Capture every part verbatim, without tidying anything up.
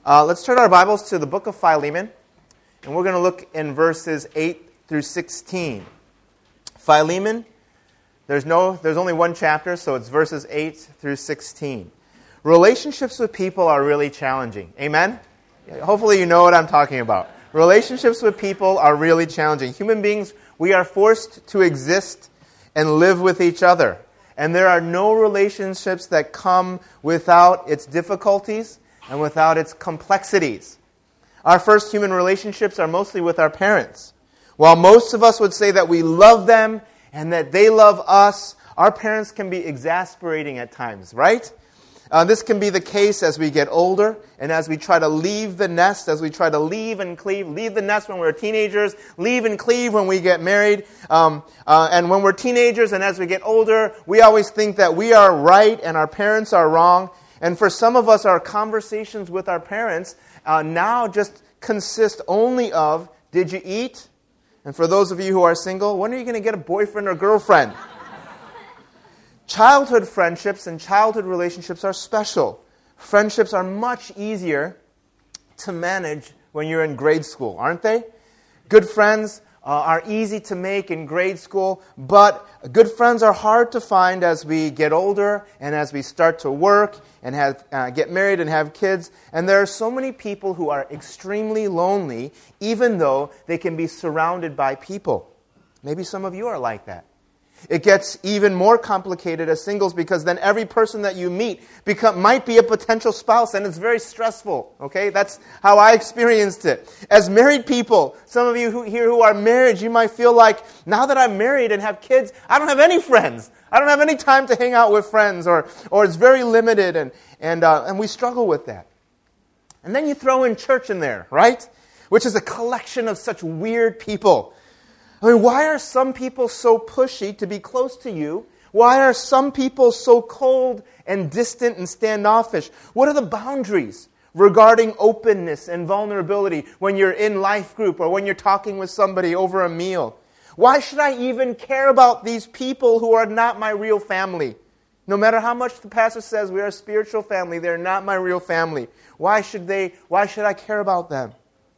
Uh, let's turn our Bibles to the book of Philemon, and we're going to look in verses eight through sixteen. Philemon, there's no, there's only one chapter, so it's verses eight through sixteen. Relationships with people are really challenging. Amen? Hopefully you know what I'm talking about. Relationships with people are really challenging. Human beings, we are forced to exist and live with each other. And there are no relationships that come without its difficulties and without its complexities. Our first human relationships are mostly with our parents. While most of us would say that we love them and that they love us, our parents can be exasperating at times, right? Uh, this can be the case as we get older and as we try to leave the nest, as we try to leave and cleave, leave the nest when we're teenagers, leave and cleave when we get married. Um, uh, and when we're teenagers and as we get older, we always think that we are right and our parents are wrong. And for some of us, our conversations with our parents uh, now just consist only of, did you eat? And for those of you who are single, when are you going to get a boyfriend or girlfriend? Childhood friendships and childhood relationships are special. Friendships are much easier to manage when you're in grade school, aren't they? Good friends uh, are easy to make in grade school, but good friends are hard to find as we get older and as we start to work and have, uh, get married and have kids. And there are so many people who are extremely lonely, even though they can be surrounded by people. Maybe some of you are like that. It gets even more complicated as singles because then every person that you meet become, might be a potential spouse, and it's very stressful. Okay, that's how I experienced it. As married people, some of you who, here who are married, you might feel like, now that I'm married and have kids, I don't have any friends. I don't have any time to hang out with friends, or or it's very limited, and and uh, and we struggle with that. And then you throw in church in there, right? Which is a collection of such weird people. I mean, why are some people so pushy to be close to you? Why are some people so cold and distant and standoffish? What are the boundaries regarding openness and vulnerability when you're in life group or when you're talking with somebody over a meal? Why should I even care about these people who are not my real family? No matter how much the pastor says we are a spiritual family, they're not my real family. Why should they? Why should I care about them?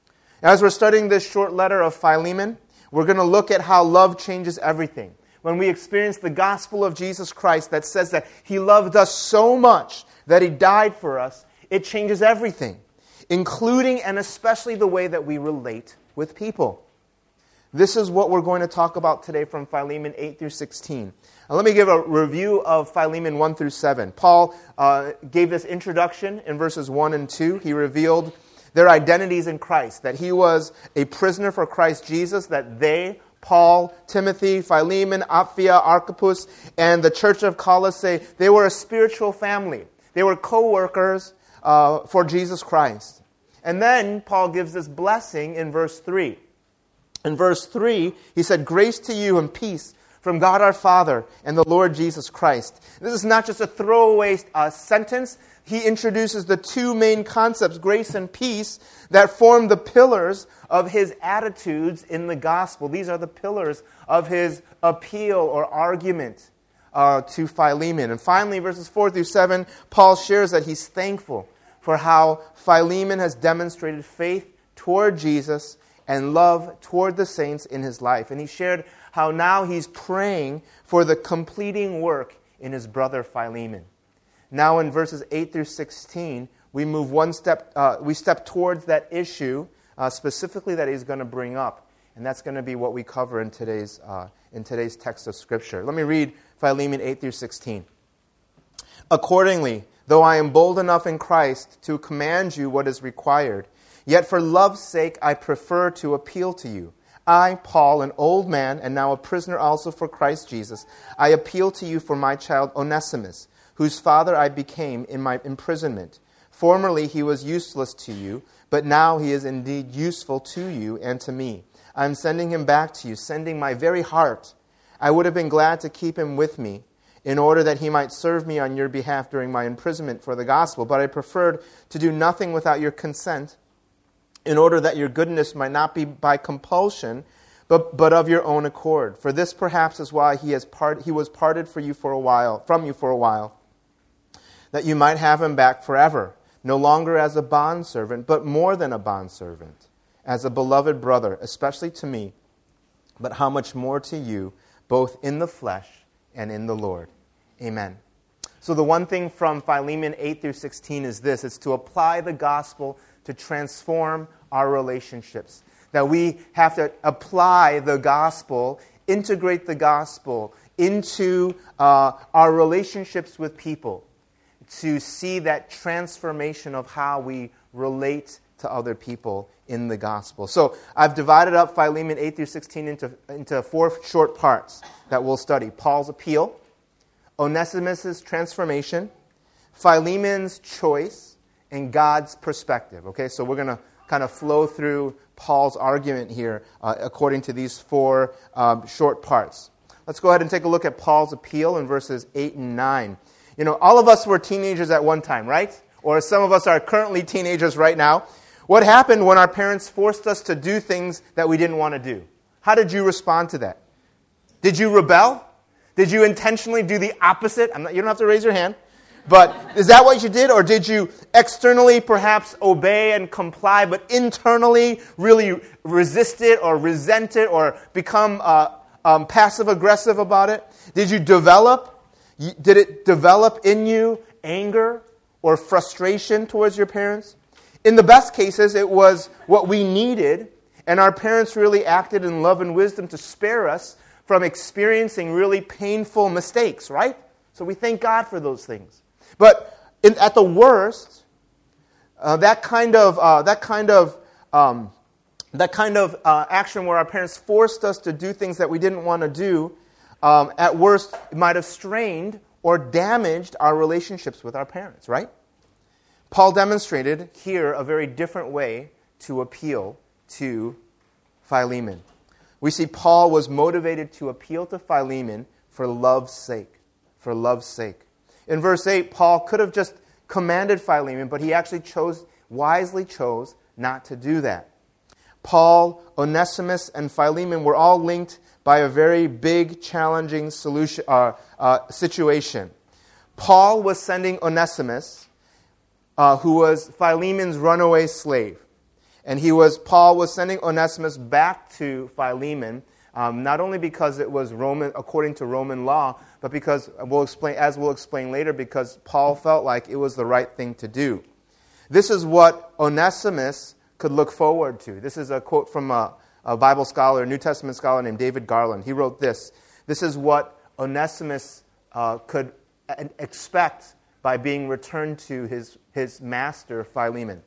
As we're studying this short letter of Philemon, we're going to look at how love changes everything. When we experience the gospel of Jesus Christ that says that He loved us so much that He died for us, it changes everything, including and especially the way that we relate with people. This is what we're going to talk about today from Philemon eight through sixteen. Now, let me give a review of Philemon one through seven. Paul uh, gave this introduction in verses one and two. He revealed their identities in Christ, that he was a prisoner for Christ Jesus, that they, Paul, Timothy, Philemon, Apphia, Archippus, and the church of Colossae, they were a spiritual family. They were co-workers uh, for Jesus Christ. And then Paul gives this blessing in verse three. In verse three, he said, "Grace to you and peace from God our Father and the Lord Jesus Christ." This is not just a throwaway uh, sentence. He introduces the two main concepts, grace and peace, that form the pillars of his attitudes in the gospel. These are the pillars of his appeal or argument uh, to Philemon. And finally, verses four through seven, Paul shares that he's thankful for how Philemon has demonstrated faith toward Jesus and love toward the saints in his life. And he shared how now he's praying for the completing work in his brother Philemon. Now in verses eight through sixteen, we move one step, uh, we step towards that issue uh, specifically that he's going to bring up. And that's going to be what we cover in today's, uh, in today's text of Scripture. Let me read Philemon eight through sixteen. "Accordingly, though I am bold enough in Christ to command you what is required, yet for love's sake I prefer to appeal to you. I, Paul, an old man, and now a prisoner also for Christ Jesus, I appeal to you for my child Onesimus, whose father I became in my imprisonment. Formerly he was useless to you, but now he is indeed useful to you and to me. I am sending him back to you, sending my very heart. I would have been glad to keep him with me, in order that he might serve me on your behalf during my imprisonment for the gospel, but I preferred to do nothing without your consent, in order that your goodness might not be by compulsion, but, but of your own accord. For this perhaps is why he has part, he was parted for you for a while, from you for a while, that you might have him back forever, no longer as a bondservant, but more than a bondservant, as a beloved brother, especially to me, but how much more to you, both in the flesh and in the Lord. Amen. So the one thing from Philemon eight through sixteen is this. It's to apply the gospel to transform our relationships. That we have to apply the gospel, integrate the gospel into uh, our relationships with people, to see that transformation of how we relate to other people in the gospel. So I've divided up Philemon eight through sixteen into, into four short parts that we'll study. Paul's appeal, Onesimus' transformation, Philemon's choice, and God's perspective. Okay, so we're going to kind of flow through Paul's argument here uh, according to these four um, short parts. Let's go ahead and take a look at Paul's appeal in verses eight and nine. You know, all of us were teenagers at one time, right? Or some of us are currently teenagers right now. What happened when our parents forced us to do things that we didn't want to do? How did you respond to that? Did you rebel? Did you intentionally do the opposite? I'm not, you don't have to raise your hand. But is that what you did? Or did you externally perhaps obey and comply, but internally really resist it or resent it or become uh, um, passive-aggressive about it? Did you develop? Did it develop in you anger or frustration towards your parents? In the best cases, it was what we needed, and our parents really acted in love and wisdom to spare us from experiencing really painful mistakes, right? So we thank God for those things. But in, at the worst, uh, that kind of uh, that kind of um, that kind of uh, action where our parents forced us to do things that we didn't want to do, um, at worst, it might have strained or damaged our relationships with our parents, right? Paul demonstrated here a very different way to appeal to Philemon. We see Paul was motivated to appeal to Philemon for love's sake, for love's sake. In verse eight, Paul could have just commanded Philemon, but he actually chose, wisely chose not to do that. Paul, Onesimus, and Philemon were all linked by a very big, challenging solution, uh, uh, situation. Paul was sending Onesimus, uh, who was Philemon's runaway slave. And he was Paul was sending Onesimus back to Philemon, um, not only because it was Roman, according to Roman law, but because we'll explain, as we'll explain later, because Paul felt like it was the right thing to do. This is what Onesimus could look forward to. This is a quote from a, a Bible scholar, a New Testament scholar named David Garland. He wrote this: "This is what Onesimus uh, could expect by being returned to his his master Philemon.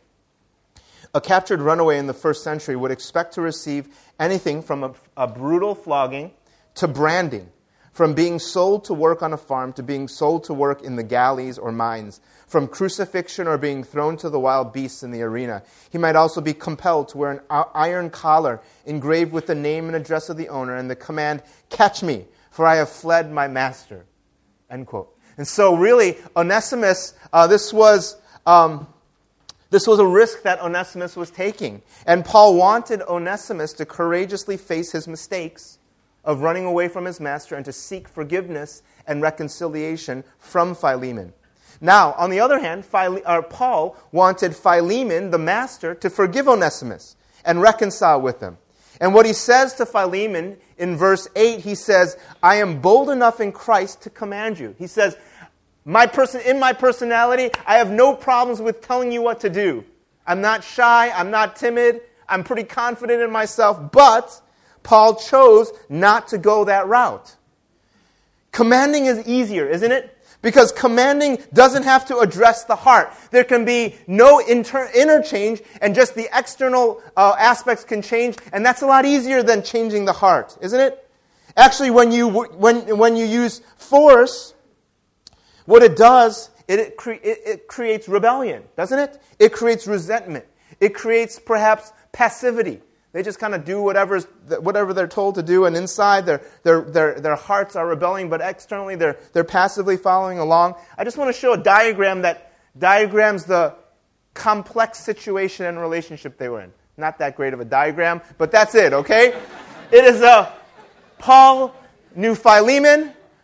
A captured runaway in the first century would expect to receive anything from a, a brutal flogging to branding, from being sold to work on a farm to being sold to work in the galleys or mines, from crucifixion or being thrown to the wild beasts in the arena. He might also be compelled to wear an iron collar engraved with the name and address of the owner and the command, 'Catch me, for I have fled my master.'" End quote. And so really, Onesimus, uh, this was... Um, This was a risk that Onesimus was taking. And Paul wanted Onesimus to courageously face his mistakes of running away from his master and to seek forgiveness and reconciliation from Philemon. Now, on the other hand, Phile- uh, Paul wanted Philemon, the master, to forgive Onesimus and reconcile with him. And what he says to Philemon in verse eight, he says, "I am bold enough in Christ to command you." He says, My person, in my personality, I have no problems with telling you what to do. I'm not shy. I'm not timid. I'm pretty confident in myself. But Paul chose not to go that route. Commanding is easier, isn't it? Because commanding doesn't have to address the heart. There can be no inter- interchange, and just the external uh, aspects can change, and that's a lot easier than changing the heart, isn't it? Actually, when you when when you use force, what it does, it, it, cre- it, it creates rebellion, doesn't it? It creates resentment. It creates perhaps passivity. They just kind of do whatever whatever they're told to do, and inside their their their their hearts are rebelling, but externally they're they're passively following along. I just want to show a diagram that diagrams the complex situation and relationship they were in. Not that great of a diagram, but that's it, okay? It is a Paul knew Philemon.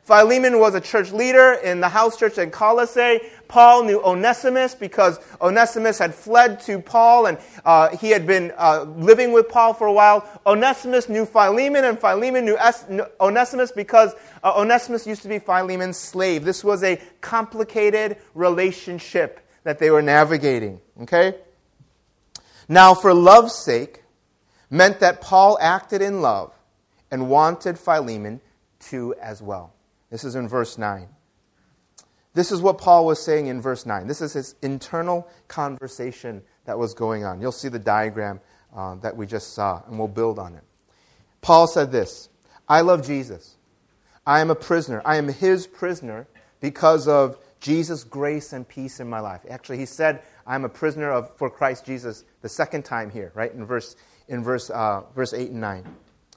Philemon was a church leader in the house church in Colossae. Paul knew Onesimus because Onesimus had fled to Paul and uh, he had been uh, living with Paul for a while. Onesimus knew Philemon and Philemon knew es- Onesimus because uh, Onesimus used to be Philemon's slave. This was a complicated relationship that they were navigating. Okay? Now, for love's sake meant that Paul acted in love and wanted Philemon to as well. This is in verse nine. This is what Paul was saying in verse nine. This is his internal conversation that was going on. You'll see the diagram uh, that we just saw, and we'll build on it. Paul said this, I love Jesus. I am a prisoner. I am his prisoner because of Jesus' grace and peace in my life. Actually, he said, I'm a prisoner of for Christ Jesus the second time here, right, in verse in verse uh, verse eight and nine.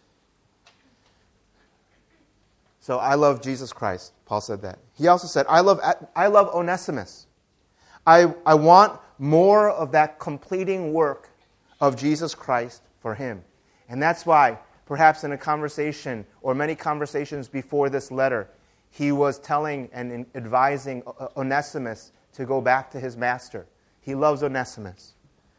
So I love Jesus Christ. Paul said that. He also said, I love I love Onesimus. I, I want more of that completing work of Jesus Christ for him. And that's why, perhaps in a conversation or many conversations before this letter, he was telling and advising Onesimus to go back to his master. He loves Onesimus.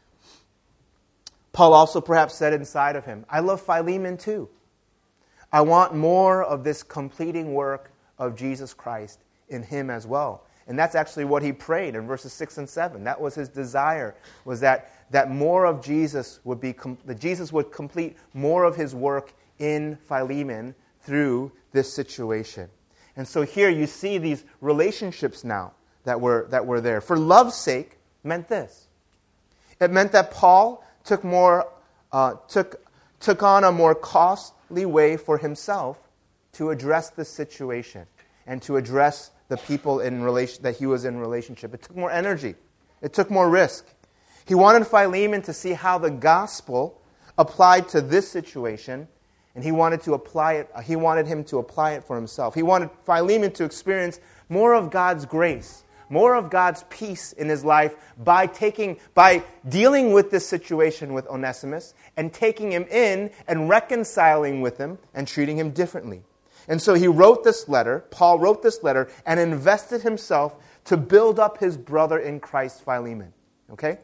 Paul also perhaps said inside of him, I love Philemon too. I want more of this completing work of Jesus Christ in him as well. And that's actually what he prayed in verses six and seven. That was his desire, was that, that more of Jesus would be, that Jesus would complete more of his work in Philemon through this situation. And so here you see these relationships now that were, that were there. For love's sake meant this. It meant that Paul took more, uh, took, took on a more costly way for himself to address the situation and to address the people in relation that he was in relationship. It took more energy. It took more risk. He wanted Philemon to see how the gospel applied to this situation, and he wanted to apply it. He wanted him to apply it for himself. He wanted Philemon to experience more of God's grace, more of God's peace in his life by taking, by dealing with this situation with Onesimus and taking him in and reconciling with him and treating him differently. And so he wrote this letter, Paul wrote this letter, and invested himself to build up his brother in Christ, Philemon. Okay?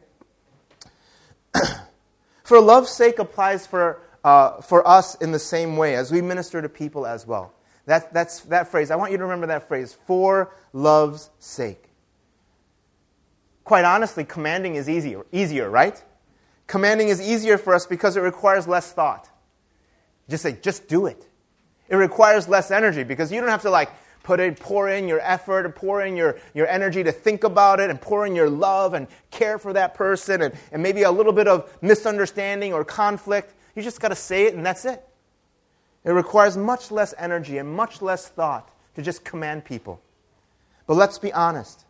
For love's sake applies for uh, for us in the same way as we minister to people as well. That, that's that phrase. I want you to remember that phrase, for love's sake. Quite honestly, commanding is easier, easier, right? Commanding is easier for us because it requires less thought. Just say, just do it. It requires less energy because you don't have to like put in, pour in your effort and pour in your, your energy to think about it and pour in your love and care for that person and, and maybe a little bit of misunderstanding or conflict. You just got to say it and that's it. It requires much less energy and much less thought to just command people. But let's be honest.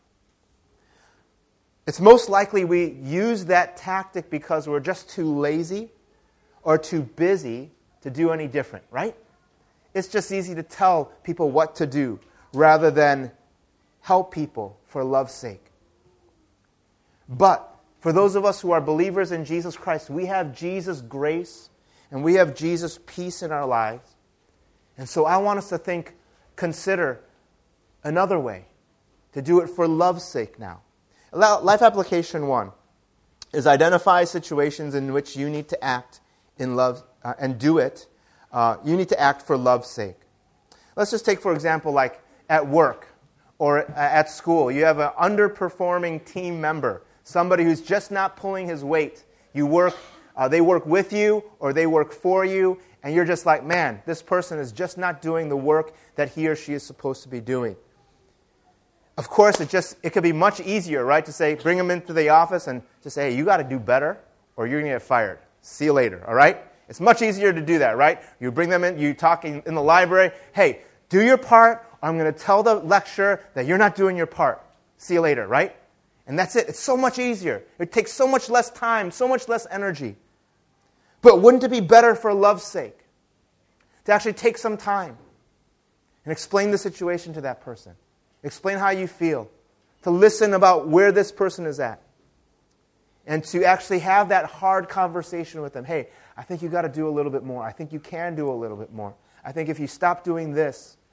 It's most likely we use that tactic because we're just too lazy or too busy to do any different, right? It's just easy to tell people what to do rather than help people for love's sake. But for those of us who are believers in Jesus Christ, we have Jesus' grace and we have Jesus' peace in our lives. And so I want us to think, consider another way to do it for love's sake now. Life application one is identify situations in which you need to act in love uh, and do it. Uh, you need to act for love's sake. Let's just take, for example, like at work or at school. You have an underperforming team member, somebody who's just not pulling his weight. You work, uh, they work with you or they work for you, and you're just like, man, this person is just not doing the work that he or she is supposed to be doing. Of course, it just it could be much easier, right, to say, bring them into the office and just say, hey, you got to do better or you're going to get fired. See you later, all right? It's much easier to do that, right? You bring them in, you talk in, in the library, hey, do your part, or I'm going to tell the lecturer that you're not doing your part. See you later, right? And that's it. It's so much easier. It takes so much less time, so much less energy. But wouldn't it be better for love's sake to actually take some time and explain the situation to that person? Explain how you feel, to listen about where this person is at, and to actually have that hard conversation with them. Hey, I think you got to do a little bit more. I think you can do a little bit more. I think if you stop doing this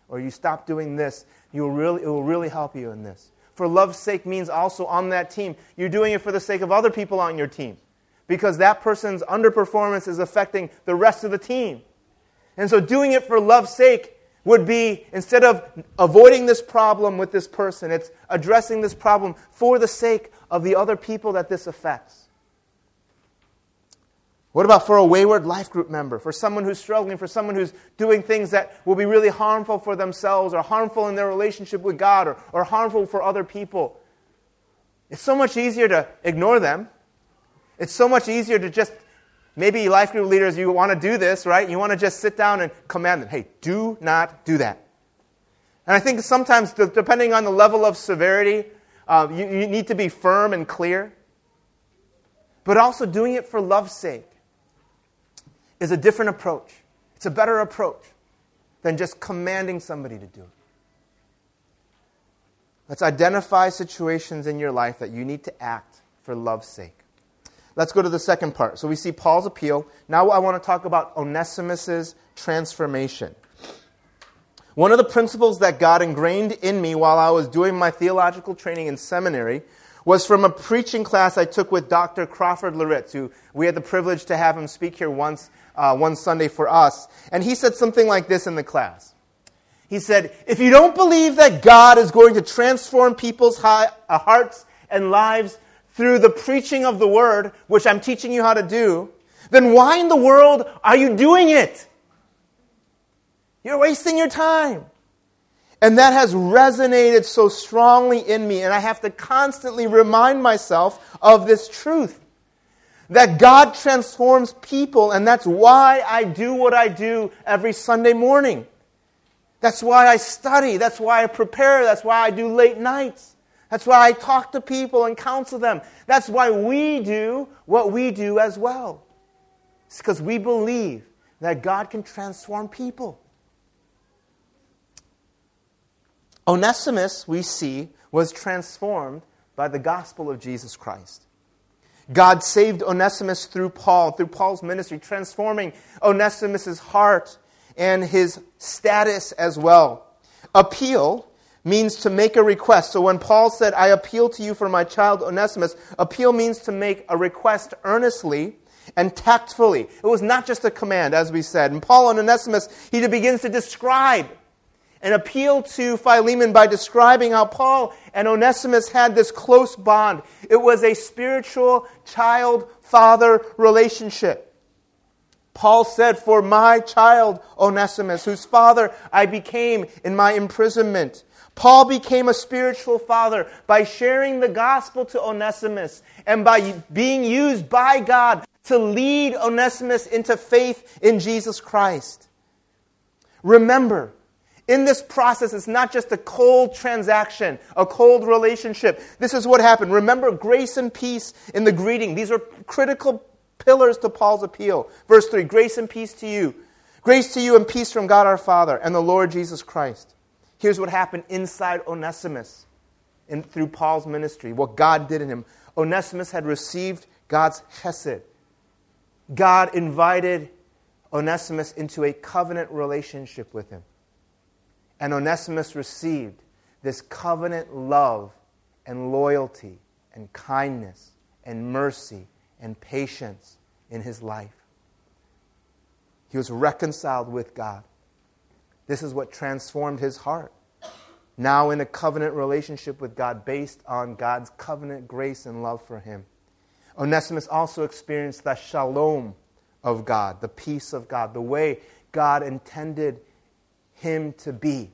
or you stop doing this, you'll really, it will really help you in this. For love's sake means also on that team, you're doing it for the sake of other people on your team, because that person's underperformance is affecting the rest of the team. And so doing it for love's sake would be, instead of avoiding this problem with this person, it's addressing this problem for the sake of the other people that this affects. What about for a wayward life group member, for someone who's struggling, for someone who's doing things that will be really harmful for themselves or harmful in their relationship with God or, or harmful for other people? It's so much easier to ignore them. It's so much easier to just, maybe life group leaders, you want to do this, right? You want to just sit down and command them, hey, do not do that. And I think sometimes, depending on the level of severity, uh, you, you need to be firm and clear. But also doing it for love's sake is a different approach. It's a better approach than just commanding somebody to do it. Let's identify situations in your life that you need to act for love's sake. Let's go to the second part. So we see Paul's appeal. Now I want to talk about Onesimus' transformation. One of the principles that God ingrained in me while I was doing my theological training in seminary was from a preaching class I took with Doctor Crawford Loritz, who we had the privilege to have him speak here once, uh, one Sunday for us. And he said something like this in the class. He said, if you don't believe that God is going to transform people's high, uh, hearts and lives through the preaching of the Word, which I'm teaching you how to do, then why in the world are you doing it? You're wasting your time. And that has resonated so strongly in me, and I have to constantly remind myself of this truth. That God transforms people, and that's why I do what I do every Sunday morning. That's why I study. That's why I prepare. That's why I do late nights. That's why I talk to people and counsel them. That's why we do what we do as well. It's because we believe that God can transform people. Onesimus, we see, was transformed by the gospel of Jesus Christ. God saved Onesimus through Paul, through Paul's ministry, transforming Onesimus' heart and his status as well. Appeal means to make a request. So when Paul said, I appeal to you for my child Onesimus, appeal means to make a request earnestly and tactfully. It was not just a command, as we said. And Paul and Onesimus, he begins to describe and appeal to Philemon by describing how Paul and Onesimus had this close bond. It was a spiritual child-father relationship. Paul said, for my child Onesimus, whose father I became in my imprisonment. Paul became a spiritual father by sharing the gospel to Onesimus and by being used by God to lead Onesimus into faith in Jesus Christ. Remember, in this process, it's not just a cold transaction, a cold relationship. This is what happened. Remember grace and peace in the greeting. These are critical pillars to Paul's appeal. Verse three, grace and peace to you. Grace to you and peace from God our Father and the Lord Jesus Christ. Here's what happened inside Onesimus in, through Paul's ministry, what God did in him. Onesimus had received God's chesed. God invited Onesimus into a covenant relationship with him. And Onesimus received this covenant love and loyalty and kindness and mercy and patience in his life. He was reconciled with God. This is what transformed his heart. Now in a covenant relationship with God based on God's covenant grace and love for him. Onesimus also experienced the shalom of God, the peace of God, the way God intended him to be.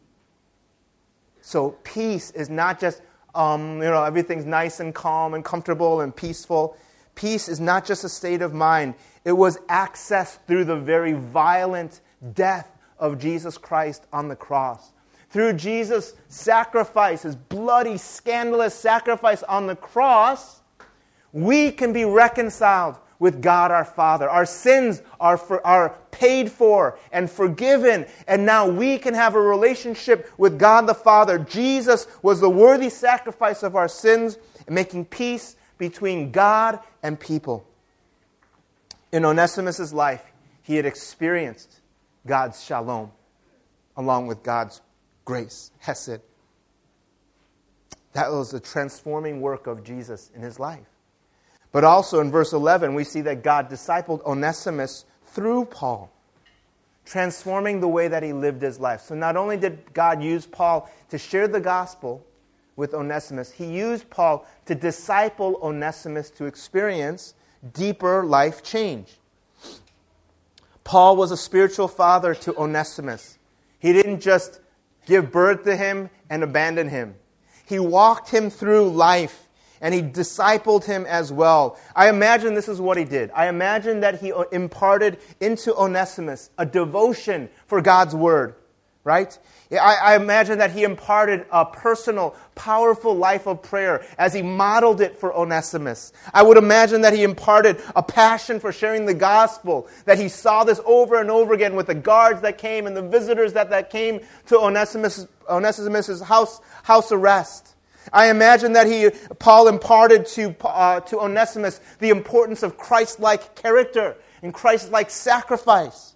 So peace is not just, um, you know, everything's nice and calm and comfortable and peaceful. Peace is not just a state of mind. It was accessed through the very violent death of Jesus Christ on the cross. Through Jesus' sacrifice, his bloody, scandalous sacrifice on the cross, we can be reconciled with God our Father. Our sins are, for, are paid for and forgiven, and now we can have a relationship with God the Father. Jesus was the worthy sacrifice of our sins, making peace between God and people. In Onesimus' life, he had experienced God's shalom, along with God's grace, hesed. That was the transforming work of Jesus in his life. But also in verse eleven, we see that God discipled Onesimus through Paul, transforming the way that he lived his life. So not only did God use Paul to share the gospel with Onesimus, he used Paul to disciple Onesimus to experience deeper life change. Paul was a spiritual father to Onesimus. He didn't just give birth to him and abandon him. He walked him through life, and he discipled him as well. I imagine this is what he did. I imagine that he imparted into Onesimus a devotion for God's word, right? I, I imagine that he imparted a personal, powerful life of prayer as he modeled it for Onesimus. I would imagine that he imparted a passion for sharing the gospel, that he saw this over and over again with the guards that came and the visitors that, that came to Onesimus' Onesimus' house, house arrest. I imagine that he, Paul imparted to, uh, to Onesimus the importance of Christ-like character and Christ-like sacrifice.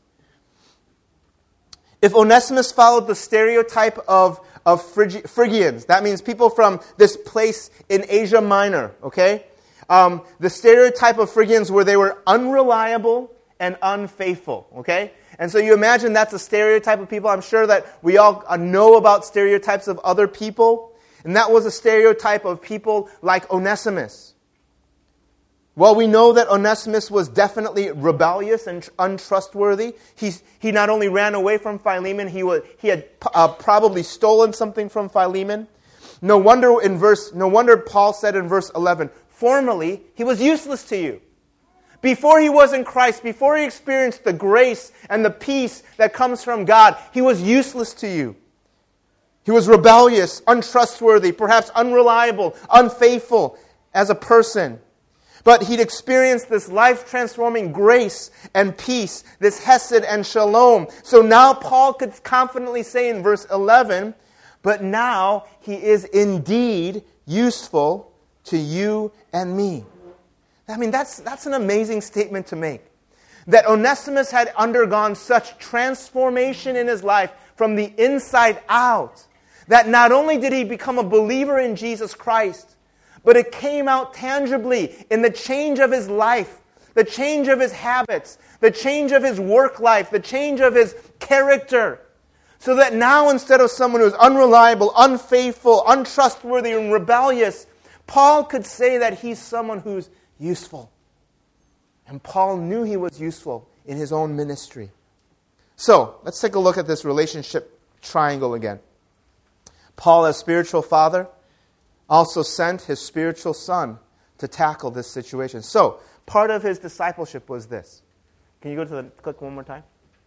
If Onesimus followed the stereotype of, of Phrygi- Phrygians, that means people from this place in Asia Minor, okay? Um, the stereotype of Phrygians were they were unreliable and unfaithful, okay? And so you imagine that's a stereotype of people. I'm sure that we all know about stereotypes of other people. And that was a stereotype of people like Onesimus. Well, we know that Onesimus was definitely rebellious and untrustworthy. He, he not only ran away from Philemon, he, was, he had uh, probably stolen something from Philemon. No wonder in verse, no wonder Paul said in verse eleven, formerly he was useless to you. Before he was in Christ, before he experienced the grace and the peace that comes from God, he was useless to you. He was rebellious, untrustworthy, perhaps unreliable, unfaithful as a person. But he'd experienced this life-transforming grace and peace, this hesed and shalom. So now Paul could confidently say in verse eleven, but now he is indeed useful to you and me. I mean, that's, that's an amazing statement to make. That Onesimus had undergone such transformation in his life from the inside out, that not only did he become a believer in Jesus Christ, but it came out tangibly in the change of his life, the change of his habits, the change of his work life, the change of his character. So that now instead of someone who is unreliable, unfaithful, untrustworthy, and rebellious, Paul could say that he's someone who's useful. And Paul knew he was useful in his own ministry. So, let's take a look at this relationship triangle again. Paul, as spiritual father, also sent his spiritual son to tackle this situation. So, part of his discipleship was this. Can you go to the click one more time?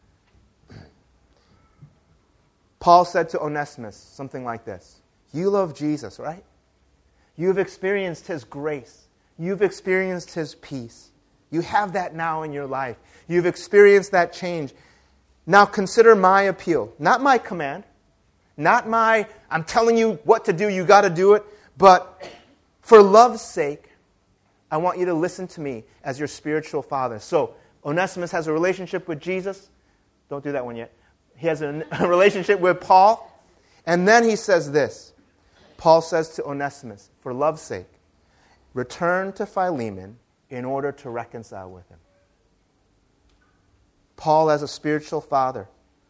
Paul said to Onesimus something like this. You love Jesus, right? You've experienced his grace. You've experienced his peace. You have that now in your life. You've experienced that change. Now consider my appeal. Not my command. Not my, I'm telling you what to do, you got to do it. But for love's sake, I want you to listen to me as your spiritual father. So, Onesimus has a relationship with Jesus. Don't do that one yet. He has a, a relationship with Paul. And then he says this. Paul says to Onesimus, for love's sake, return to Philemon in order to reconcile with him. Paul, as a spiritual father,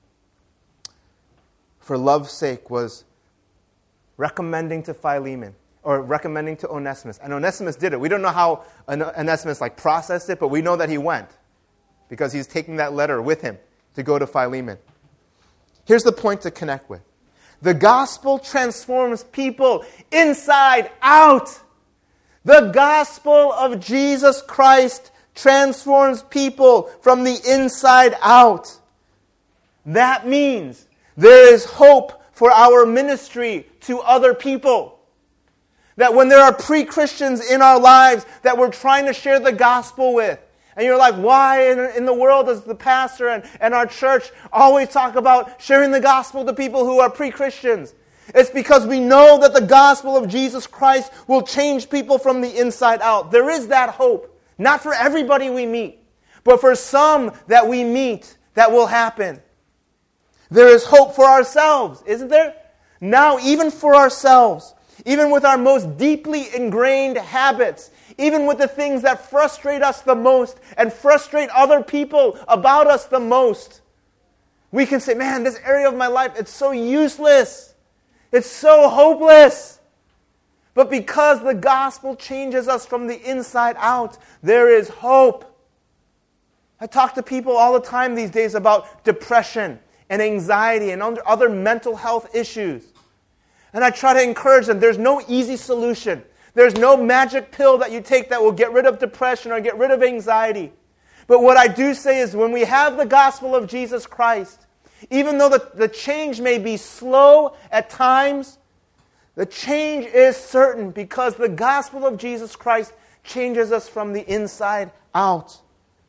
for love's sake, was recommending to Philemon, or recommending to Onesimus. And Onesimus did it. We don't know how Onesimus like processed it, but we know that he went, because he's taking that letter with him to go to Philemon. Here's the point to connect with. The gospel transforms people inside out. The gospel of Jesus Christ transforms people from the inside out. That means there is hope for our ministry to other people. That when there are pre-Christians in our lives that we're trying to share the gospel with, and you're like, why in, in the world does the pastor and, and our church always talk about sharing the gospel to people who are pre-Christians? It's because we know that the gospel of Jesus Christ will change people from the inside out. There is that hope. Not for everybody we meet, but for some that we meet, that will happen. There is hope for ourselves, isn't there? Now, even for ourselves, even with our most deeply ingrained habits, even with the things that frustrate us the most and frustrate other people about us the most, we can say, man, this area of my life, it's so useless. It's so hopeless. But because the gospel changes us from the inside out, there is hope. I talk to people all the time these days about depression and anxiety and other mental health issues. And I try to encourage them, there's no easy solution. There's no magic pill that you take that will get rid of depression or get rid of anxiety. But what I do say is when we have the gospel of Jesus Christ, even though the, the change may be slow at times, the change is certain because the gospel of Jesus Christ changes us from the inside out.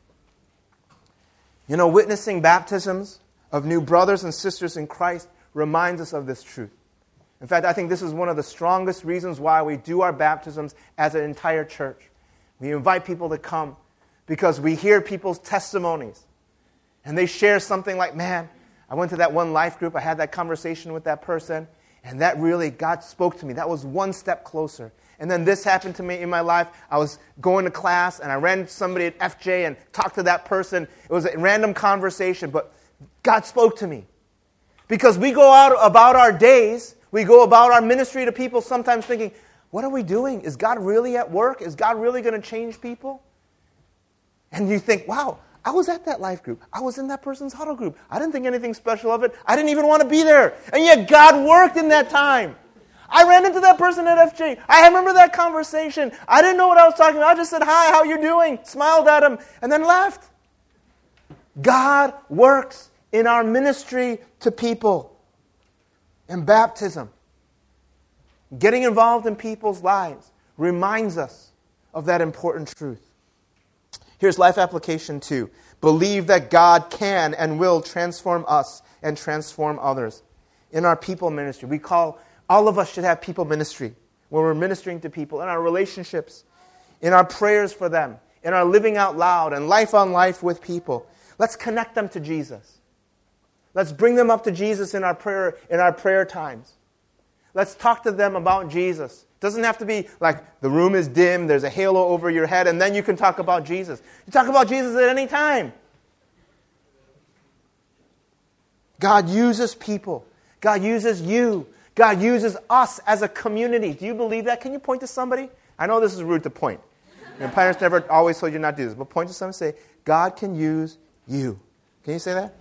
You know, witnessing baptisms of new brothers and sisters in Christ reminds us of this truth. In fact, I think this is one of the strongest reasons why we do our baptisms as an entire church. We invite people to come because we hear people's testimonies. And they share something like, man, I went to that one life group, I had that conversation with that person, and that really, God spoke to me. That was one step closer. And then this happened to me in my life. I was going to class, and I ran into somebody at F J and talked to that person. It was a random conversation, but God spoke to me. Because we go out about our days, we go about our ministry to people sometimes thinking, what are we doing? Is God really at work? Is God really going to change people? And you think, wow, I was at that life group. I was in that person's huddle group. I didn't think anything special of it. I didn't even want to be there. And yet God worked in that time. I ran into that person at F J. I remember that conversation. I didn't know what I was talking about. I just said, hi, how you doing? Smiled at him and then left. God works in our ministry to people. And baptism, getting involved in people's lives, reminds us of that important truth. Here's life application two. Believe that God can and will transform us and transform others. In our people ministry, we call, all of us should have people ministry, where we're ministering to people, in our relationships, in our prayers for them, in our living out loud and life on life with people. Let's connect them to Jesus. Let's bring them up to Jesus in our prayer in our prayer times. Let's talk to them about Jesus. It doesn't have to be like the room is dim, there's a halo over your head, and then you can talk about Jesus. You talk about Jesus at any time. God uses people. God uses you. God uses us as a community. Do you believe that? Can you point to somebody? I know this is rude to point. Your parents never always told you not to do this, but point to someone and say, God can use you. Can you say that?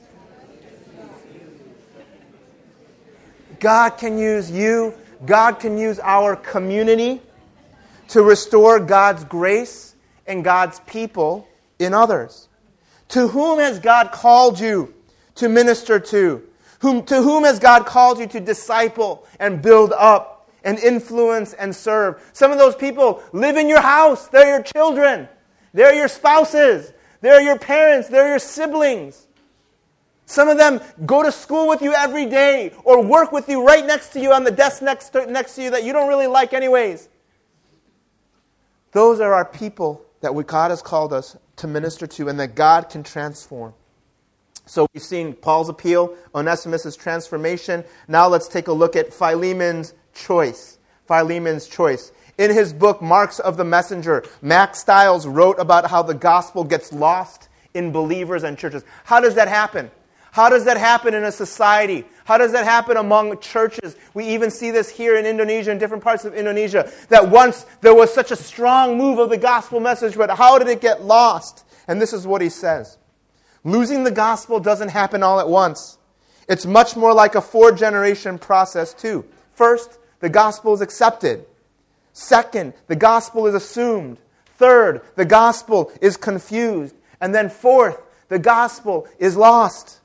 God can use you. God can use our community to restore God's grace and God's people in others. To whom has God called you to minister to? Whom, to whom has God called you to disciple and build up and influence and serve? Some of those people live in your house. They're your children. They're your spouses. They're your parents. They're your siblings. Some of them go to school with you every day or work with you right next to you on the desk next to, next to you that you don't really like anyways. Those are our people that we, God has called us to minister to and that God can transform. So we've seen Paul's appeal, Onesimus' transformation. Now let's take a look at Philemon's choice. Philemon's choice. In his book, Marks of the Messenger, Max Stiles wrote about how the gospel gets lost in believers and churches. How does that happen? How does that happen in a society? How does that happen among churches? We even see this here in Indonesia, in different parts of Indonesia, that once there was such a strong move of the gospel message, but how did it get lost? And this is what he says. Losing the gospel doesn't happen all at once. It's much more like a four-generation process too. First, the gospel is accepted. Second, the gospel is assumed. Third, the gospel is confused. And then fourth, the gospel is lost.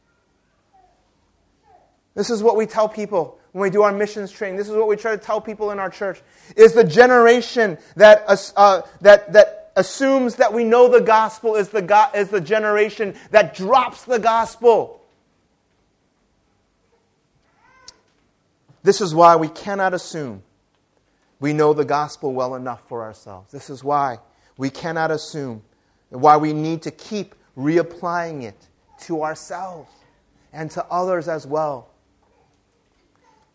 This is what we tell people when we do our missions training. This is what we try to tell people in our church. Is the generation that uh, that that assumes that we know the gospel is the go- is the generation that drops the gospel. This is why we cannot assume we know the gospel well enough for ourselves. This is why we cannot assume, why we need to keep reapplying it to ourselves and to others as well.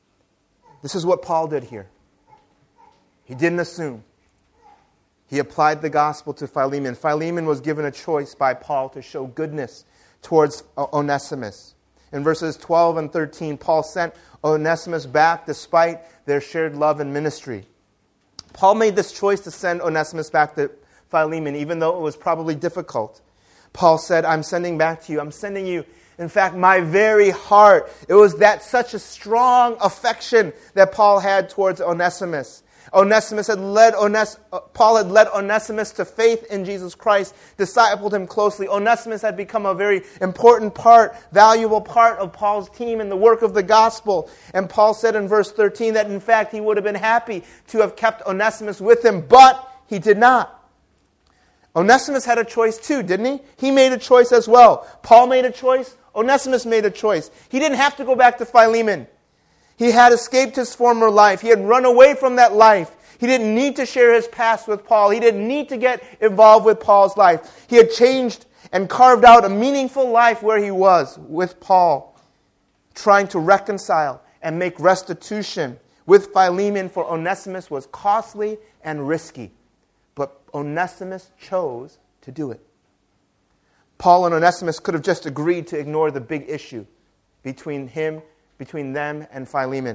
This is what Paul did here. He didn't assume. He applied the gospel to Philemon. Philemon was given a choice by Paul to show goodness towards Onesimus. In verses twelve and thirteen, Paul sent Onesimus back despite their shared love and ministry. Paul made this choice to send Onesimus back to Philemon, even though it was probably difficult. Paul said, I'm sending back to you. I'm sending you, in fact, my very heart. It was that such a strong affection that Paul had towards Onesimus. Onesimus had led Ones- Paul had led Onesimus to faith in Jesus Christ, discipled him closely. Onesimus had become a very important part, valuable part of Paul's team in the work of the gospel. And Paul said in verse thirteen that in fact he would have been happy to have kept Onesimus with him, but he did not. Onesimus had a choice too, didn't he? He made a choice as well. Paul made a choice. Onesimus made a choice. He didn't have to go back to Philemon. He had escaped his former life. He had run away from that life. He didn't need to share his past with Paul. He didn't need to get involved with Paul's life. He had changed and carved out a meaningful life where he was with Paul, trying to reconcile and make restitution with Philemon for Onesimus was costly and risky. But Onesimus chose to do it. Paul and Onesimus could have just agreed to ignore the big issue between him between them and Philemon.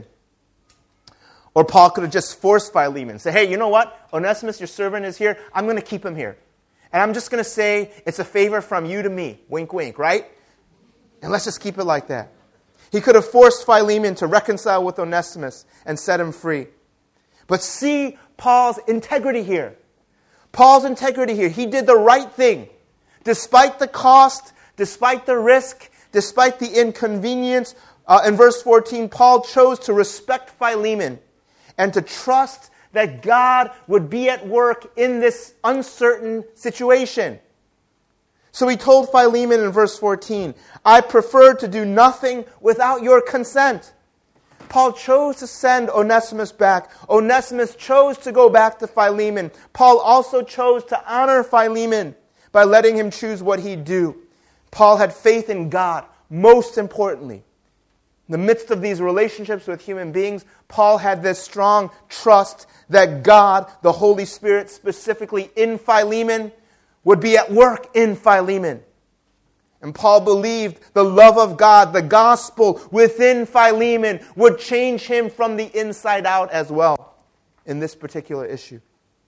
Or Paul could have just forced Philemon. Say, hey, you know what? Onesimus, your servant, is here. I'm going to keep him here. And I'm just going to say it's a favor from you to me. Wink, wink, right? And let's just keep it like that. He could have forced Philemon to reconcile with Onesimus and set him free. But see Paul's integrity here. Paul's integrity here. He did the right thing. Despite the cost, despite the risk, despite the inconvenience, Uh, in verse fourteen, Paul chose to respect Philemon and to trust that God would be at work in this uncertain situation. So he told Philemon in verse fourteen, I prefer to do nothing without your consent. Paul chose to send Onesimus back. Onesimus chose to go back to Philemon. Paul also chose to honor Philemon by letting him choose what he'd do. Paul had faith in God, most importantly. In the midst of these relationships with human beings, Paul had this strong trust that God, the Holy Spirit, specifically in Philemon, would be at work in Philemon. And Paul believed the love of God, the gospel within Philemon, would change him from the inside out as well in this particular issue.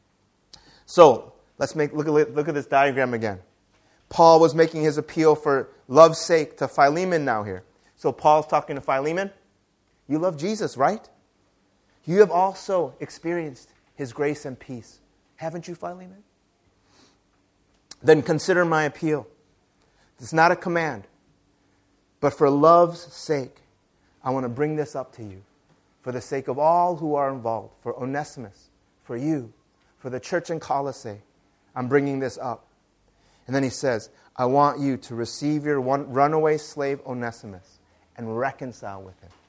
So, let's make look at, look at this diagram again. Paul was making his appeal for love's sake to Philemon now here. So Paul's talking to Philemon. You love Jesus, right? You have also experienced his grace and peace. Haven't you, Philemon? Then consider my appeal. It's not a command. But for love's sake, I want to bring this up to you. For the sake of all who are involved. For Onesimus. For you. For the church in Colossae. I'm bringing this up. And then he says, I want you to receive your one runaway slave Onesimus and reconcile with him.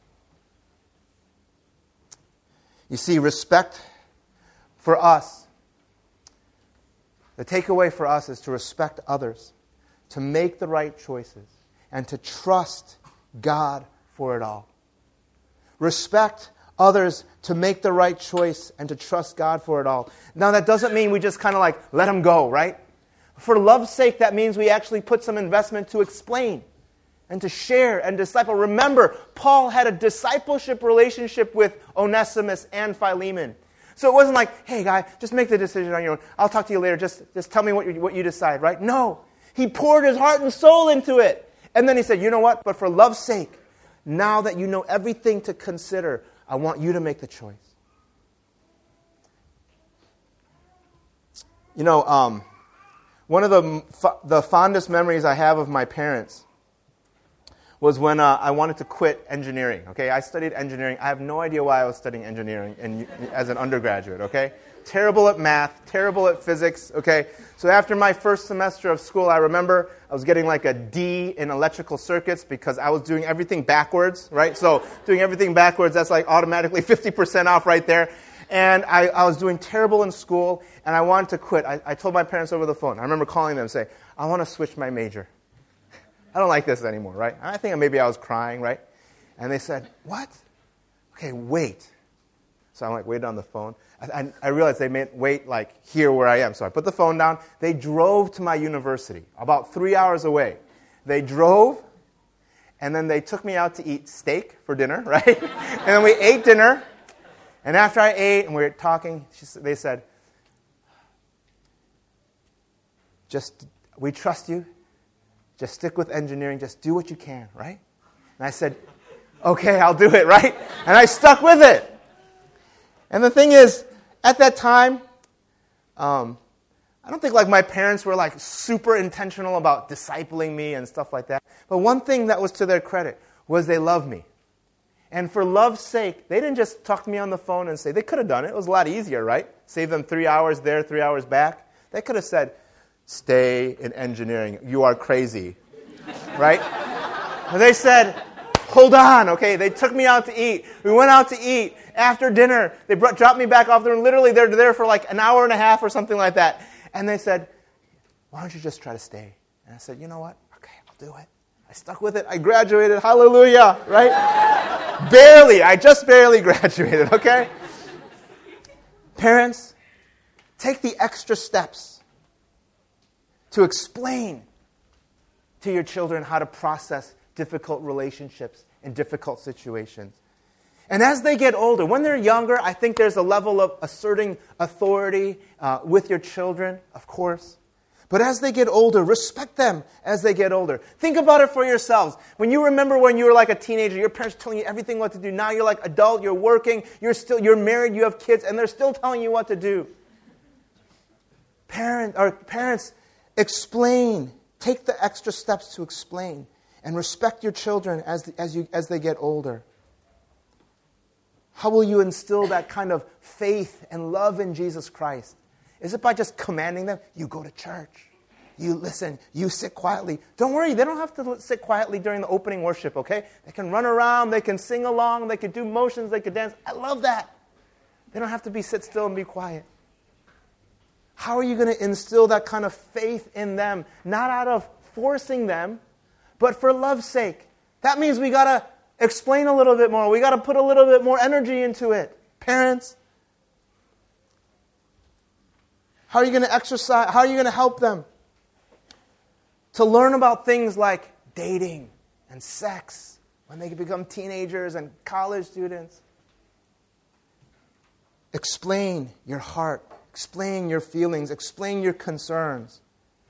You see, respect for us, the takeaway for us is to respect others, to make the right choices, and to trust God for it all. Respect others to make the right choice and to trust God for it all. Now, that doesn't mean we just kind of like let them go, right? For love's sake, that means we actually put some investment to explain and to share and disciple. Remember, Paul had a discipleship relationship with Onesimus and Philemon. So it wasn't like, hey, guy, just make the decision on your own. I'll talk to you later. Just, just tell me what you, what you decide, right? No. He poured his heart and soul into it. And then he said, you know what? But for love's sake, now that you know everything to consider, I want you to make the choice. You know, um, one of the, the fondest memories I have of my parents was when uh, I wanted to quit engineering, okay? I studied engineering. I have no idea why I was studying engineering in, as an undergraduate, okay? Terrible at math, terrible at physics, okay? So after my first semester of school, I remember I was getting like a D in electrical circuits because I was doing everything backwards, right? So doing everything backwards, that's like automatically fifty percent off right there. And I, I was doing terrible in school, and I wanted to quit. I, I told my parents over the phone. I remember calling them and saying, I want to switch my major. I don't like this anymore, right? I think maybe I was crying, right? And they said, what? okay, wait. So I'm like, waited on the phone. I, I, I realized they meant wait like here where I am. So I put the phone down. They drove to my university, about three hours away. They drove, and then they took me out to eat steak for dinner, right? And then we ate dinner. And after I ate and we were talking, she, they said, just, we trust you. Just stick with engineering. Just do what you can, right? And I said, okay, I'll do it, right? And I stuck with it. And the thing is, at that time, um, I don't think like my parents were like super intentional about discipling me and stuff like that. But one thing that was to their credit was they loved me. And for love's sake, they didn't just talk to me on the phone and say, they could have done it. It was a lot easier, right? Save them three hours there, three hours back. They could have said, stay in engineering. You are crazy, right? But they said, hold on, okay? They took me out to eat. We went out to eat. After dinner, they brought, dropped me back off there, and literally they're there for like an hour and a half or something like that. And they said, why don't you just try to stay? And I said, you know what? Okay, I'll do it. I stuck with it. I graduated. Hallelujah, right? Barely. I just barely graduated, okay? Parents, take the extra steps to explain to your children how to process difficult relationships and difficult situations. And as they get older, when they're younger, I think there's a level of asserting authority uh, with your children, of course. But as they get older, respect them as they get older. Think about it for yourselves. When you remember when you were like a teenager, your parents telling you everything what to do. Now you're like adult, you're working, you're still you're married, you have kids, and they're still telling you what to do. Parent or parents, explain. Take the extra steps to explain and respect your children as the, as you as they get older. How will you instill that kind of faith and love in Jesus Christ? Is it by just commanding them? You go to church. You listen. You sit quietly. Don't worry. They don't have to sit quietly during the opening worship, okay? They can run around. They can sing along. They can do motions. They can dance. I love that. They don't have to be sit still and be quiet. How are you going to instill that kind of faith in them? Not out of forcing them, but for love's sake. That means we got to explain a little bit more. We got to put a little bit more energy into it. Parents, how are you going to exercise? How are you going to help them to learn about things like dating and sex when they become teenagers and college students? Explain your heart. Explain your feelings. Explain your concerns.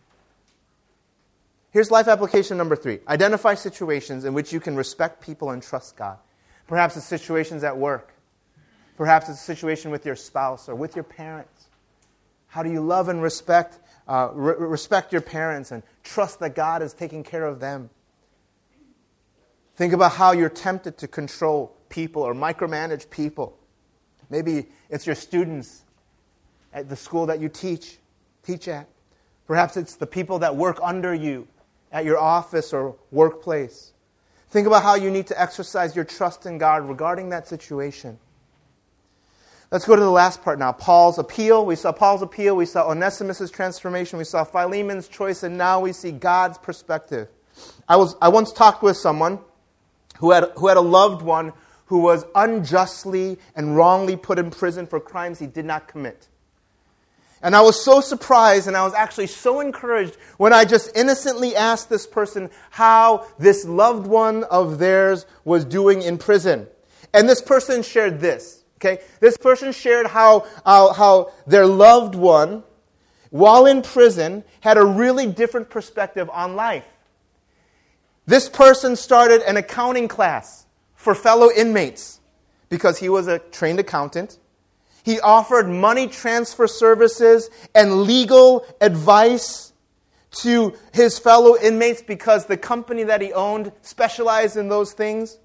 Here's life application number three. Identify situations in which you can respect people and trust God. Perhaps it's situations at work. Perhaps it's a situation with your spouse or with your parents. How do you love and respect uh, re- respect your parents and trust that God is taking care of them? Think about how you're tempted to control people or micromanage people. Maybe it's your students at the school that you teach, teach at. Perhaps it's the people that work under you at your office or workplace. Think about how you need to exercise your trust in God regarding that situation. Let's go to the last part now. Paul's appeal. We saw Paul's appeal. We saw Onesimus' transformation. We saw Philemon's choice. And now we see God's perspective. I was I once talked with someone who had, who had a loved one who was unjustly and wrongly put in prison for crimes he did not commit. And I was so surprised and I was actually so encouraged when I just innocently asked this person how this loved one of theirs was doing in prison. And this person shared this. Okay, this person shared how, how, how their loved one, while in prison, had a really different perspective on life. This person started an accounting class for fellow inmates because he was a trained accountant. He offered money transfer services and legal advice to his fellow inmates because the company that he owned specialized in those things.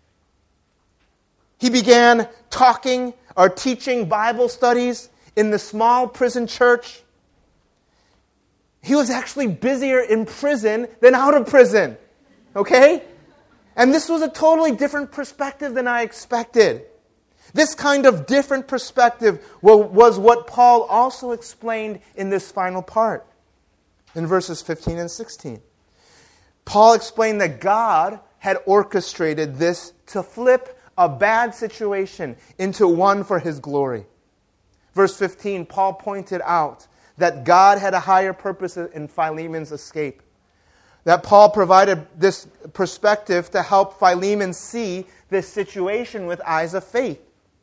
He began talking or teaching Bible studies in the small prison church. He was actually busier in prison than out of prison. Okay? And this was a totally different perspective than I expected. This kind of different perspective was what Paul also explained in this final part, in verses fifteen and sixteen. Paul explained that God had orchestrated this to flip a bad situation into one for His glory. Verse fifteen, Paul pointed out that God had a higher purpose in Philemon's escape. That Paul provided this perspective to help Philemon see this situation with eyes of faith.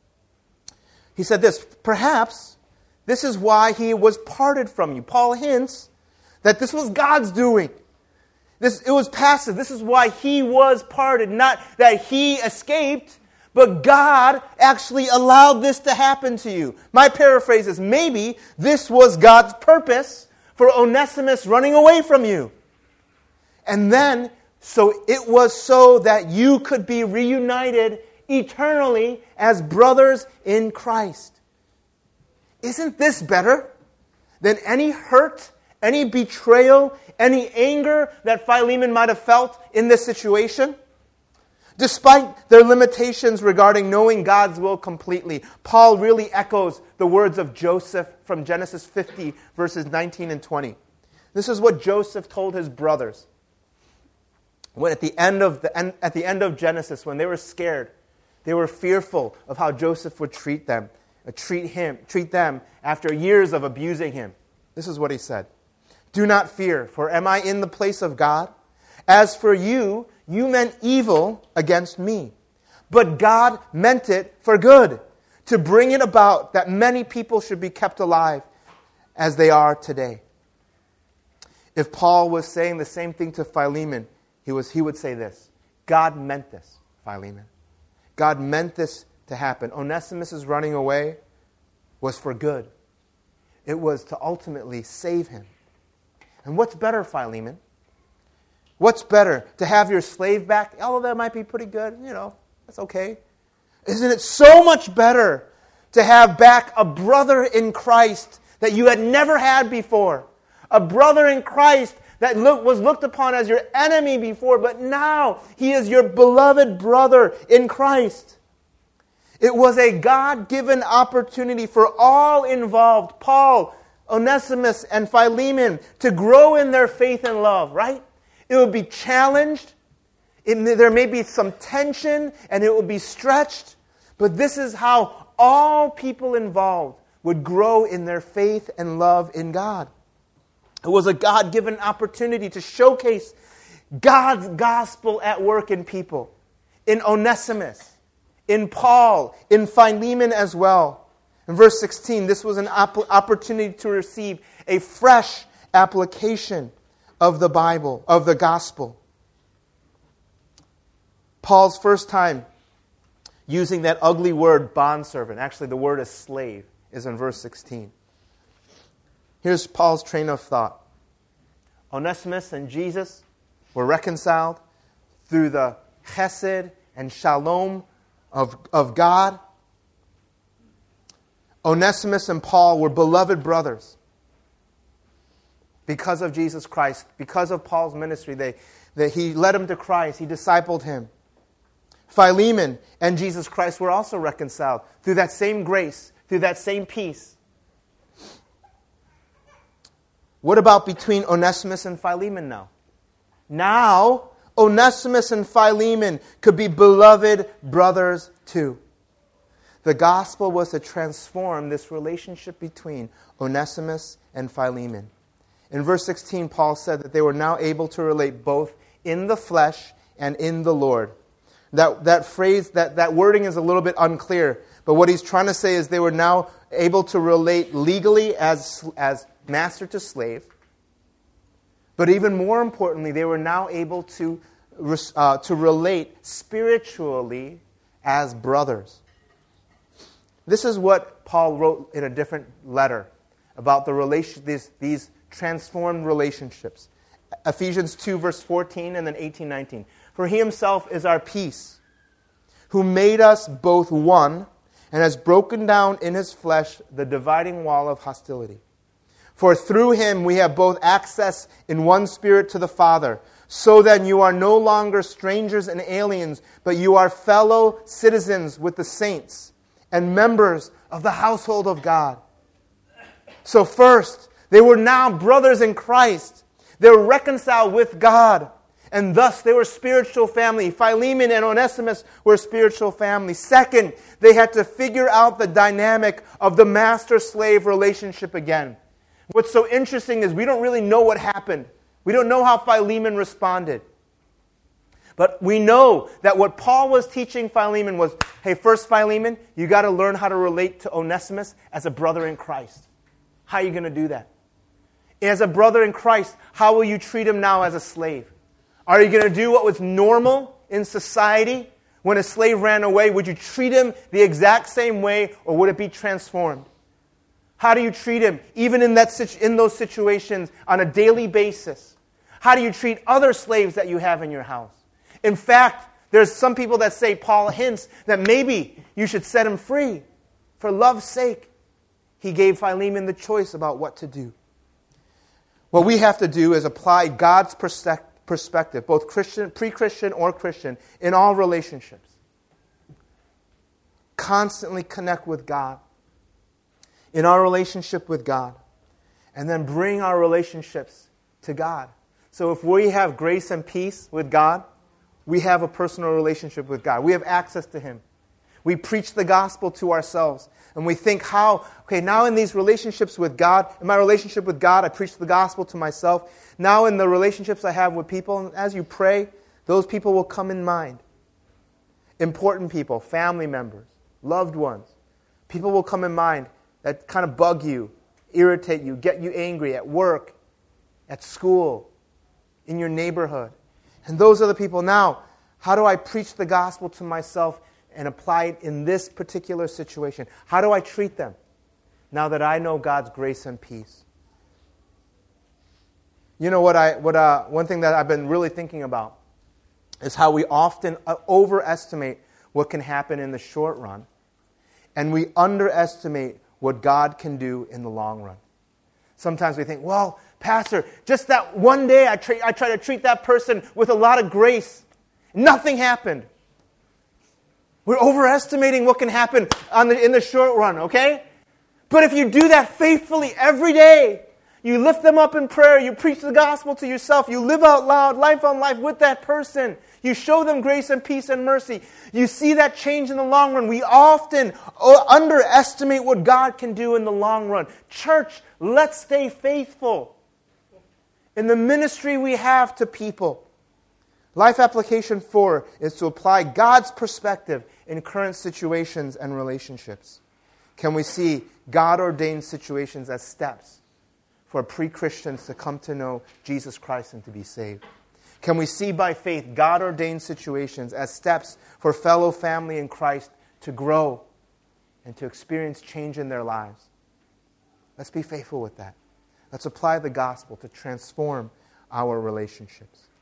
He said this, perhaps this is why he was parted from you. Paul hints that this was God's doing. This, it was passive. This is why he was parted. Not that he escaped, but God actually allowed this to happen to you. My paraphrase is, maybe this was God's purpose for Onesimus running away from you. And then, so it was so that you could be reunited eternally as brothers in Christ. Isn't this better than any hurt, any betrayal, any anger that Philemon might have felt in this situation? Despite their limitations regarding knowing God's will completely, Paul really echoes the words of Joseph from Genesis fifty, verses nineteen and twenty. This is what Joseph told his brothers. When at the end of the at the end of Genesis, when they were scared, they were fearful of how Joseph would treat them, uh, treat him, treat them after years of abusing him. This is what he said: "Do not fear, for am I in the place of God? As for you, you meant evil against me, but God meant it for good, to bring it about that many people should be kept alive as they are today." If Paul was saying the same thing to Philemon, He was. He would say this: God meant this, Philemon. God meant this to happen. Onesimus' running away was for good. It was to ultimately save him. And what's better, Philemon? What's better? To have your slave back? Although that might be pretty good, you know, that's okay. Isn't it so much better to have back a brother in Christ that you had never had before? A brother in Christ that look, was looked upon as your enemy before, but now he is your beloved brother in Christ. It was a God-given opportunity for all involved, Paul, Onesimus, and Philemon, to grow in their faith and love, right? It would be challenged. It, there may be some tension, and it would be stretched. But this is how all people involved would grow in their faith and love in God. It was a God-given opportunity to showcase God's gospel at work in people. In Onesimus, in Paul, in Philemon as well. In verse sixteen, this was an op- opportunity to receive a fresh application of the Bible, of the gospel. Paul's first time using that ugly word, bondservant, actually the word is slave, is in verse sixteen. Here's Paul's train of thought. Onesimus and Jesus were reconciled through the chesed and shalom of, of God. Onesimus and Paul were beloved brothers. Because of Jesus Christ, because of Paul's ministry, they, they, he led him to Christ. He discipled him. Philemon and Jesus Christ were also reconciled through that same grace, through that same peace. What about between Onesimus and Philemon now? Now, Onesimus and Philemon could be beloved brothers too. The gospel was to transform this relationship between Onesimus and Philemon. In verse sixteen, Paul said that they were now able to relate both in the flesh and in the Lord. That, that phrase, that, that wording is a little bit unclear, but what he's trying to say is they were now able to relate legally as, as master to slave, but even more importantly, they were now able to, uh, to relate spiritually as brothers. This is what Paul wrote in a different letter about the relation, these, these transformed relationships. Ephesians two, verse fourteen, and then eighteen, nineteen. For he himself is our peace, who made us both one, and has broken down in his flesh the dividing wall of hostility. For through him we have both access in one Spirit to the Father. So then you are no longer strangers and aliens, but you are fellow citizens with the saints and members of the household of God. So first, they were now brothers in Christ. They were reconciled with God. And thus, they were spiritual family. Philemon and Onesimus were spiritual family. Second, they had to figure out the dynamic of the master-slave relationship again. What's so interesting is we don't really know what happened. We don't know how Philemon responded. But we know that what Paul was teaching Philemon was, hey, first, Philemon, you got to learn how to relate to Onesimus as a brother in Christ. How are you going to do that? As a brother in Christ, how will you treat him now as a slave? Are you going to do what was normal in society? When a slave ran away, would you treat him the exact same way, or would it be transformed? How do you treat him, even in that in those situations, on a daily basis? How do you treat other slaves that you have in your house? In fact, there's some people that say, Paul hints, that maybe you should set him free. For love's sake, he gave Philemon the choice about what to do. What we have to do is apply God's perspective, both Christian, pre-Christian or Christian, in all relationships. Constantly connect with God, in our relationship with God, and then bring our relationships to God. So if we have grace and peace with God, we have a personal relationship with God. We have access to Him. We preach the gospel to ourselves. And we think how, okay, now in these relationships with God, in my relationship with God, I preach the gospel to myself. Now in the relationships I have with people, and as you pray, those people will come in mind. Important people, family members, loved ones. People will come in mind that kind of bug you, irritate you, get you angry at work, at school, in your neighborhood. And those are the people. Now, how do I preach the gospel to myself and apply it in this particular situation? How do I treat them now that I know God's grace and peace? You know what I what uh, one thing that I've been really thinking about is how we often overestimate what can happen in the short run, and we underestimate what God can do in the long run. Sometimes we think, well, Pastor, just that one day I, tra- I try to treat that person with a lot of grace. Nothing happened. We're overestimating what can happen on the, in the short run, okay? But if you do that faithfully every day, you lift them up in prayer, you preach the gospel to yourself, you live out loud, life on life with that person, you show them grace and peace and mercy, you see that change in the long run. We often underestimate what God can do in the long run. Church, let's stay faithful in the ministry we have to people. Life application four is to apply God's perspective in current situations and relationships. Can we see God-ordained situations as steps for pre-Christians to come to know Jesus Christ and to be saved? Can we see by faith God-ordained situations as steps for fellow family in Christ to grow and to experience change in their lives? Let's be faithful with that. Let's apply the gospel to transform our relationships.